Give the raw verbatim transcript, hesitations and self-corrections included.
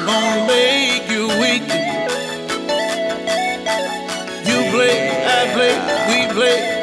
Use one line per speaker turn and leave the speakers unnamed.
gonna make you weak. You play, I play, we play.